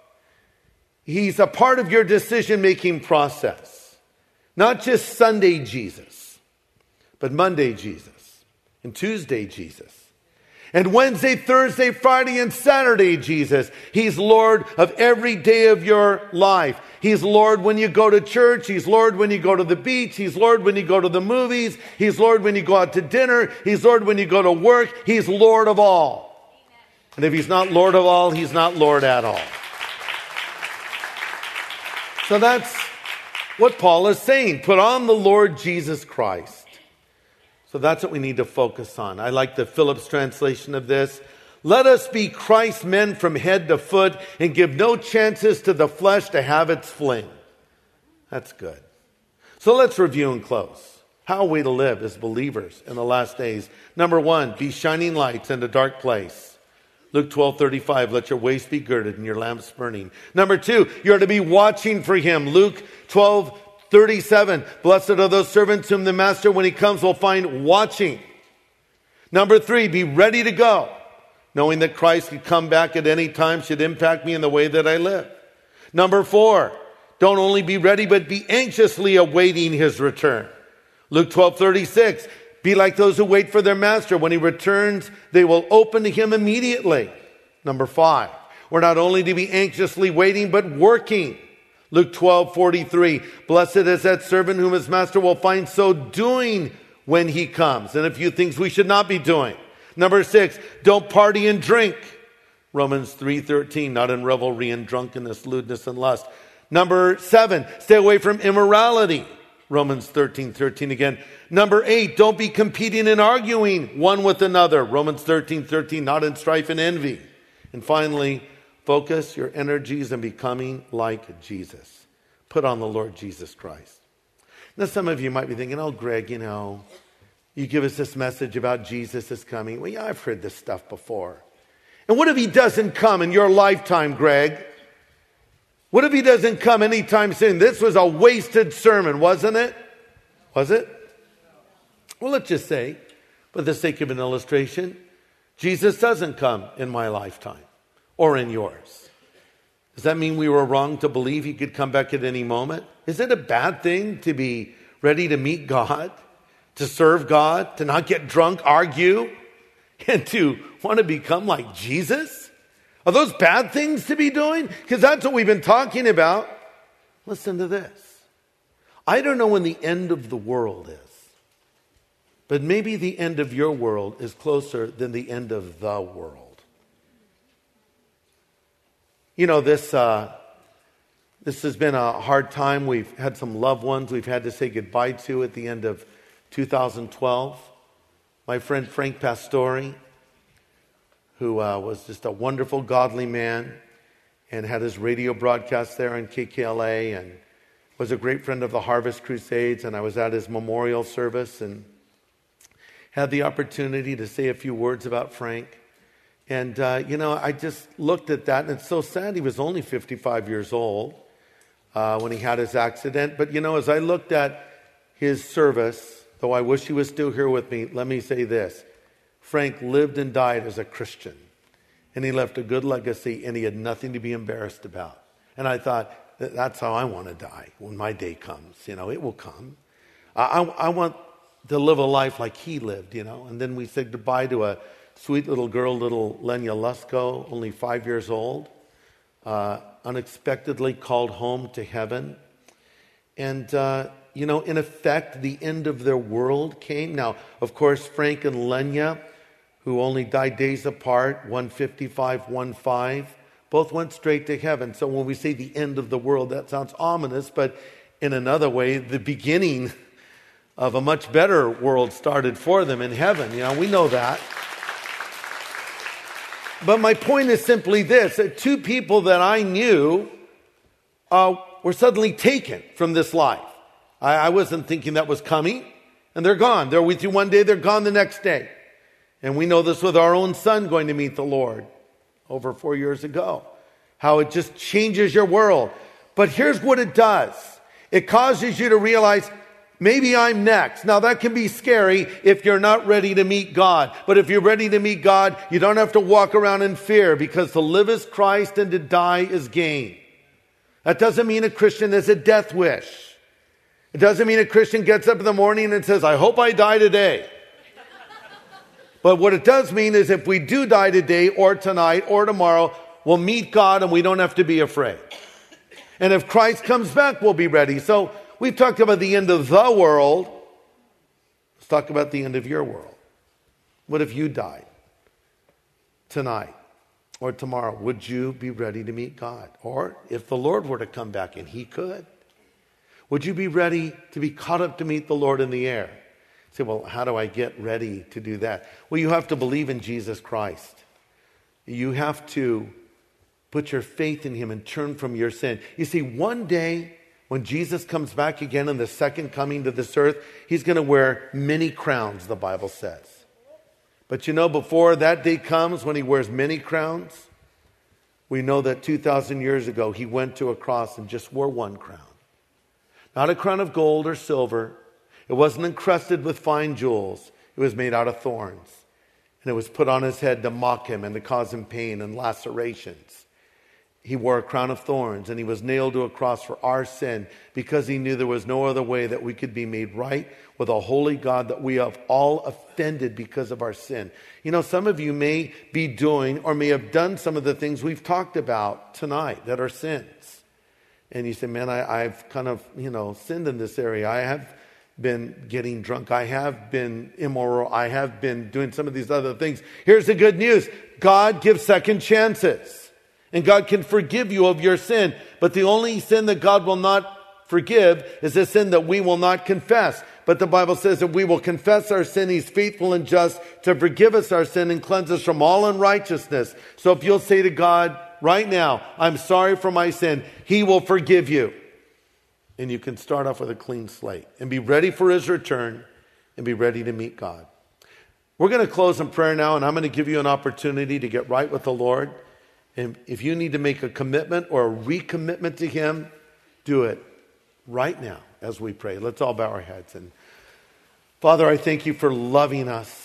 He's a part of your decision-making process. Not just Sunday Jesus, but Monday Jesus, and Tuesday Jesus, and Wednesday, Thursday, Friday, and Saturday Jesus. He's Lord of every day of your life. He's Lord when you go to church. He's Lord when you go to the beach. He's Lord when you go to the movies. He's Lord when you go out to dinner. He's Lord when you go to work. He's Lord of all. Amen. And if he's not Lord of all, he's not Lord at all. So that's what Paul is saying. Put on the Lord Jesus Christ. So that's what we need to focus on. I like the Phillips translation of this. Let us be Christ's men from head to foot and give no chances to the flesh to have its fling. That's good. So let's review and close. How are we to live as believers in the last days? Number one, be shining lights in a dark place. Luke twelve thirty-five, let your waist be girded and your lamps burning. Number two, you're to be watching for him. Luke twelve thirty-seven, blessed are those servants whom the master, when he comes, will find watching. Number three, be ready to go, knowing that Christ could come back at any time, should impact me in the way that I live. Number four, don't only be ready, but be anxiously awaiting his return. Luke twelve thirty-six, be like those who wait for their master. When he returns, they will open to him immediately. Number five, we're not only to be anxiously waiting, but working. Luke twelve forty-three, blessed is that servant whom his master will find so doing when he comes. And a few things we should not be doing. Number six, don't party and drink. Romans three thirteen, not in revelry and drunkenness, lewdness, and lust. Number seven, stay away from immorality. Romans thirteen thirteen again. Number eight, don't be competing and arguing one with another. Romans thirteen thirteen, not in strife and envy. And finally, focus your energies on becoming like Jesus. Put on the Lord Jesus Christ. Now, some of you might be thinking, oh, Greg, you know, you give us this message about Jesus is coming. Well, yeah, I've heard this stuff before. And what if he doesn't come in your lifetime, Greg? What if he doesn't come anytime soon? This was a wasted sermon, wasn't it? Was it? Well, let's just say, for the sake of an illustration, Jesus doesn't come in my lifetime or in yours. Does that mean we were wrong to believe he could come back at any moment? Is it a bad thing to be ready to meet God, to serve God, to not get drunk, argue, and to want to become like Jesus? Are those bad things to be doing? Because that's what we've been talking about. Listen to this. I don't know when the end of the world is, but maybe the end of your world is closer than the end of the world. You know, this uh, this has been a hard time. We've had some loved ones we've had to say goodbye to at the end of two thousand twelve. My friend Frank Pastore, who uh, was just a wonderful, godly man and had his radio broadcast there on K K L A and was a great friend of the Harvest Crusades. And I was at his memorial service and had the opportunity to say a few words about Frank. And, uh, you know, I just looked at that, and it's so sad. He was only fifty-five years old uh, when he had his accident. But, you know, as I looked at his service, though I wish he was still here with me, let me say this. Frank lived and died as a Christian, and he left a good legacy, and he had nothing to be embarrassed about. And I thought, that's how I want to die when my day comes. You know, it will come. I, I, I want to live a life like he lived, you know. And then we said goodbye to a sweet little girl, little Lenya Lusko, only five years old, uh, unexpectedly called home to heaven. And, uh, you know, in effect, the end of their world came. Now, of course, Frank and Lenya, who only died days apart, one fifty-five, one five, both went straight to heaven. So when we say the end of the world, that sounds ominous, but in another way, the beginning of a much better world started for them in heaven. You know, we know that. But my point is simply this, that two people that I knew uh, were suddenly taken from this life. I, I wasn't thinking that was coming, and they're gone. They're with you one day, they're gone the next day. And we know this with our own son going to meet the Lord over four years ago. How it just changes your world. But here's what it does. It causes you to realize, maybe I'm next. Now that can be scary if you're not ready to meet God. But if you're ready to meet God, you don't have to walk around in fear, because to live is Christ and to die is gain. That doesn't mean a Christian has a death wish. It doesn't mean a Christian gets up in the morning and says, I hope I die today. But what it does mean is if we do die today or tonight or tomorrow, we'll meet God and we don't have to be afraid. And if Christ comes back, we'll be ready. So we've talked about the end of the world. Let's talk about the end of your world. What if you died tonight or tomorrow? Would you be ready to meet God? Or if the Lord were to come back, and he could, would you be ready to be caught up to meet the Lord in the air? Say, well, how do I get ready to do that? Well, you have to believe in Jesus Christ. You have to put your faith in him and turn from your sin. You see, one day when Jesus comes back again in the second coming to this earth, he's going to wear many crowns, the Bible says. But you know, before that day comes when he wears many crowns, we know that two thousand years ago, he went to a cross and just wore one crown. Not a crown of gold or silver. It wasn't encrusted with fine jewels. It was made out of thorns. And it was put on his head to mock him and to cause him pain and lacerations. He wore a crown of thorns, and he was nailed to a cross for our sin, because he knew there was no other way that we could be made right with a holy God, that we have all offended because of our sin. You know, some of you may be doing or may have done some of the things we've talked about tonight that are sins. And you say, man, I, I've kind of, you know, sinned in this area. I have been getting drunk. I have been immoral. I have been doing some of these other things. Here's the good news. God gives second chances. And God can forgive you of your sin. But the only sin that God will not forgive is the sin that we will not confess. But the Bible says that we will confess our sin. He's faithful and just to forgive us our sin and cleanse us from all unrighteousness. So if you'll say to God right now, I'm sorry for my sin, he will forgive you. And you can start off with a clean slate and be ready for his return and be ready to meet God. We're going to close in prayer now, and I'm going to give you an opportunity to get right with the Lord. And if you need to make a commitment or a recommitment to him, do it right now as we pray. Let's all bow our heads. And Father, I thank you for loving us.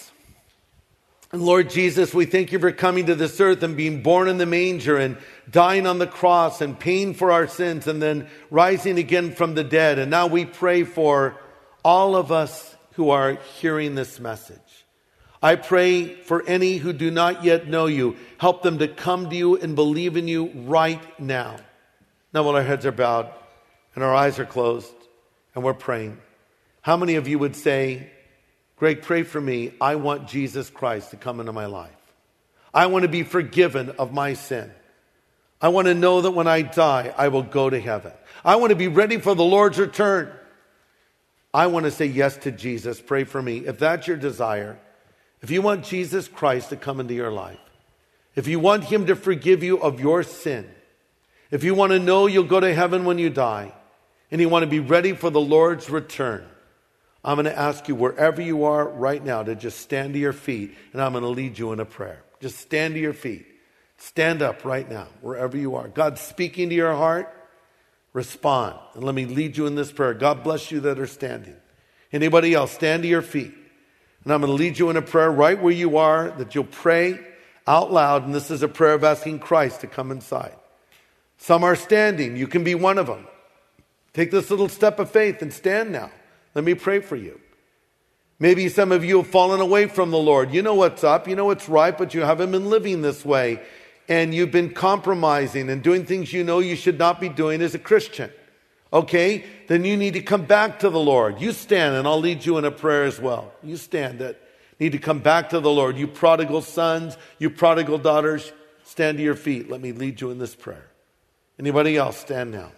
And Lord Jesus, we thank you for coming to this earth and being born in the manger and dying on the cross and paying for our sins and then rising again from the dead. And now we pray for all of us who are hearing this message. I pray for any who do not yet know you. Help them to come to you and believe in you right now. Now while our heads are bowed and our eyes are closed, and we're praying. How many of you would say, Greg, pray for me. I want Jesus Christ to come into my life. I want to be forgiven of my sin. I want to know that when I die, I will go to heaven. I want to be ready for the Lord's return. I want to say yes to Jesus. Pray for me. If that's your desire, if you want Jesus Christ to come into your life, if you want him to forgive you of your sin, if you want to know you'll go to heaven when you die, and you want to be ready for the Lord's return, I'm going to ask you wherever you are right now to just stand to your feet, and I'm going to lead you in a prayer. Just stand to your feet. Stand up right now, wherever you are. God's speaking to your heart. Respond. And let me lead you in this prayer. God bless you that are standing. Anybody else, stand to your feet. And I'm going to lead you in a prayer right where you are, that you'll pray out loud. And this is a prayer of asking Christ to come inside. Some are standing. You can be one of them. Take this little step of faith and stand now. Let me pray for you. Maybe some of you have fallen away from the Lord. You know what's up. You know what's right, but you haven't been living this way. And you've been compromising and doing things you know you should not be doing as a Christian. Okay? Then you need to come back to the Lord. You stand, and I'll lead you in a prayer as well. You stand that need to come back to the Lord. You prodigal sons, you prodigal daughters, stand to your feet. Let me lead you in this prayer. Anybody else, stand now.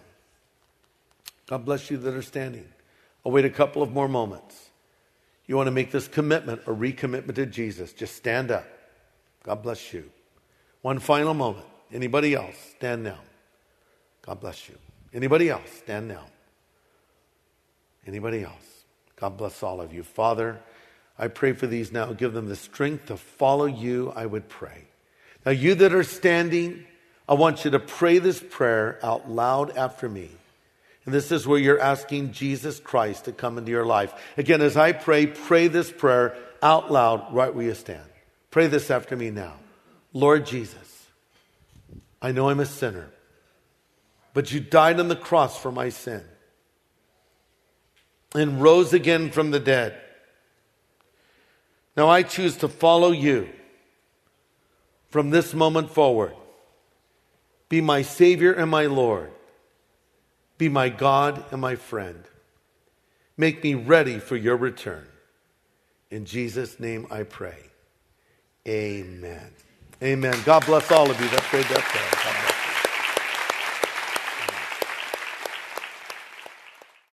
God bless you that are standing. I'll wait a couple of more moments. You want to make this commitment, a recommitment to Jesus, just stand up. God bless you. One final moment. Anybody else, stand now. God bless you. Anybody else, stand now. Anybody else? God bless all of you. Father, I pray for these now. Give them the strength to follow you, I would pray. Now, you that are standing, I want you to pray this prayer out loud after me. And this is where you're asking Jesus Christ to come into your life. Again, as I pray, pray this prayer out loud right where you stand. Pray this after me now. Lord Jesus, I know I'm a sinner, but you died on the cross for my sin and rose again from the dead. Now I choose to follow you from this moment forward. Be my Savior and my Lord. Be my God and my friend. Make me ready for your return. In Jesus' name I pray. Amen. Amen. God bless all of you that prayed that prayer. God bless.